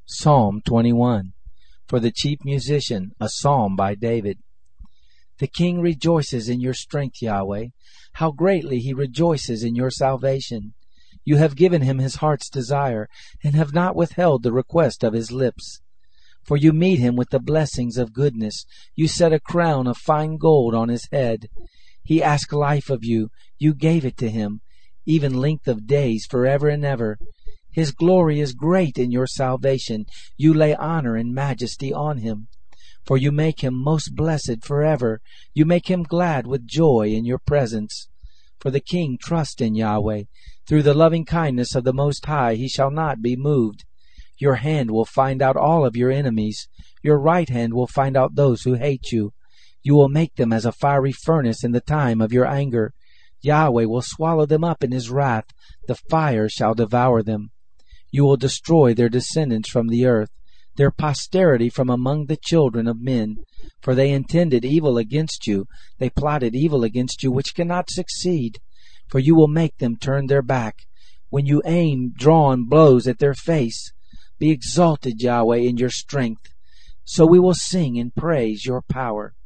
Psalm 21. For the chief musician, a psalm by David. The king rejoices in your strength, Yahweh. How greatly he rejoices in your salvation. You have given him his heart's desire, and have not withheld the request of his lips. For you meet him with the blessings of goodness. You set a crown of fine gold on his head. He asked life of you. You gave it to him, even length of days forever and ever. His glory is great in your salvation. You lay honor and majesty on him. For you make him most blessed forever. You make him glad with joy in your presence. For the king trusts in Yahweh. Through the loving kindness of the Most High he shall not be moved. Your hand will find out all of your enemies. Your right hand will find out those who hate you. You will make them as a fiery furnace in the time of your anger. Yahweh will swallow them up in his wrath. The fire shall devour them. You will destroy their descendants from the earth, their posterity from among the children of men. For they intended evil against you. They plotted evil against you, which cannot succeed. For you will make them turn their back, when you aim drawn blows at their face. Be exalted, Yahweh, in your strength. So we will sing and praise your power.